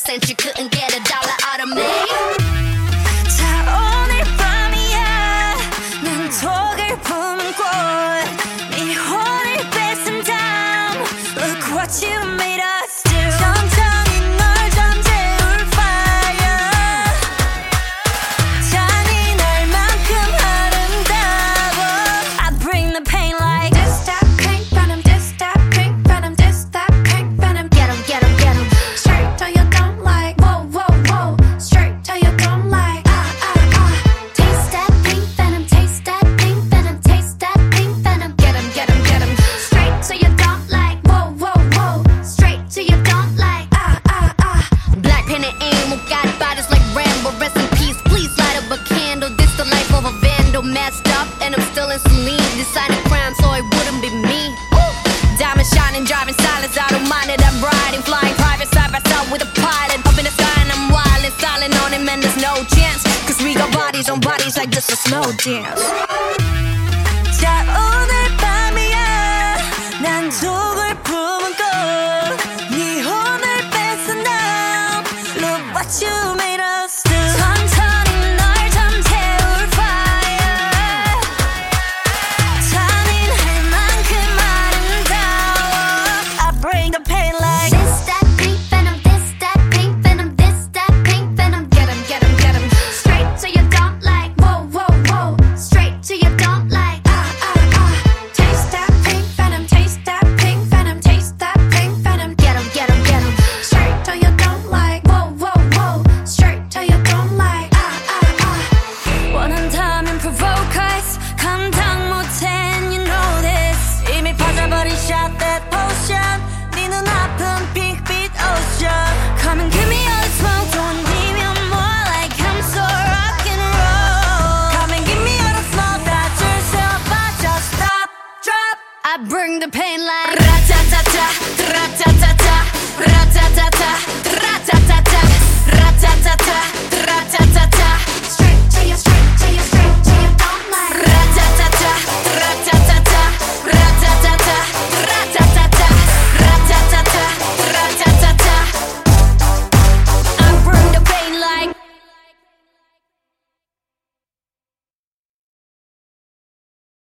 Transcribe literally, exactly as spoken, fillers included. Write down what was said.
cent you couldn't get a dollar out of me. 자 오늘 밤이야 난 독을 품은 꽃네 혼을 뺏은 다음 Look what you made us do. 천천히 널 잠재울 fire 잔인할 만큼 아름다워 I bring the pain like This that pink venom, this that pink venom, this that pink venom. Get 'em, get 'em, get 'em. Straight till you don't like. Whoa, whoa, whoa. Straight till you don't like. Ah, ah, ah. Taste that pink venom, taste that pink venom, taste that pink venom. Get 'em, get 'em, get 'em. Straight till you don't like. Whoa, whoa, whoa. Straight till you don't like. Ah, ah, ah. Black pen and aim, who got bodies like Rambo. Rest in peace, please light up a candle. This the life of a vandal, messed up, and I'm still in saline. Deciding crime, so it wouldn't be me. Ooh. Diamond shining, driving silence, I don't mind it. I'm riding, flying private side by side with a pilot. Up in the sky and I'm wildin', styling on him, and there's no chance. Cause we got bodies on bodies like just a slow dance. 자 오늘 밤이야 난 독을 품은 꽃네 혼을 뺏은 다음 Look what you made us do. 천천히 널 잠재울 fire 잔인할 만큼 아름다워 I bring the pain like This that pink venom, this that pink venom, this that pink venom. Get 'em, get 'em, get 'em. Straight till you don't like. Whoa, whoa, whoa. Straight till you don't like. Ah, ah, ah. Taste that pink venom, taste that pink venom, taste that pink venom. Get 'em, get 'em, get 'em. Straight till you don't like. Whoa, whoa, whoa. Straight till you don't like. Ah, ah, ah. 원한다면 provoke us 감당 못해 and you know this 이미 퍼져버린 shot that potion 네 눈아픈 핑크빛 ocean Come and give me all the smoke don't need me more like I'm so rock and roll Come and give me all the smoke 다 줄 수 없어 just stop drop I bring the pain like.